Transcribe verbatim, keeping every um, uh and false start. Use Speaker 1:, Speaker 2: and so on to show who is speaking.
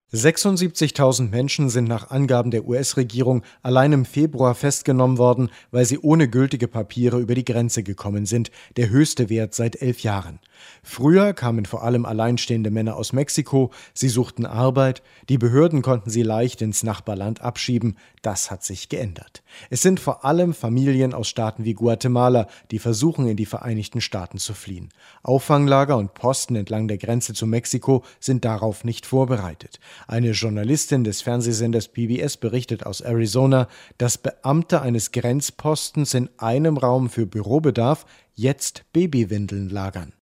Speaker 1: sechsundsiebzigtausend Menschen sind nach Angaben der U S-Regierung allein im Februar festgenommen worden, weil sie ohne gültige Papiere über die Grenze gekommen sind, der höchste Wert seit elf Jahren. Früher kamen vor allem alleinstehende Männer aus Mexiko, sie suchten Arbeit, die Behörden konnten sie leicht ins Nachbarland abschieben, das hat sich geändert. Es sind vor allem Familien aus Staaten wie Guatemala, die versuchen, in die Vereinigten Staaten zu fliehen. Auffanglager und Posten entlang der Grenze zu Mexiko sind darauf nicht vorbereitet. Eine Journalistin des Fernsehsenders P B S berichtet aus Arizona, dass Beamte eines Grenzpostens in einem Raum für Bürobedarf jetzt Babywindeln lagern.